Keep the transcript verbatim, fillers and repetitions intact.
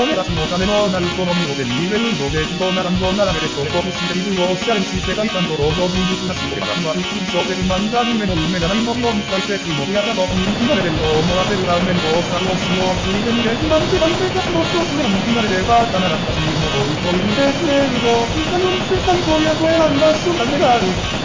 俺たちのためのなる好みを手に入れるので非道な感動並べてそれとして自分をおしゃれにし世界観と登場人物なし俺たちは普通小説漫画アニメの夢じゃないものを大切もやだと人気が出ると思わせるために工作をしようついでにレジなんてなんて活動少数でも人気が出れば必ずしも追い込んでくれるぞいかにも偽最高や声ある場所だけがある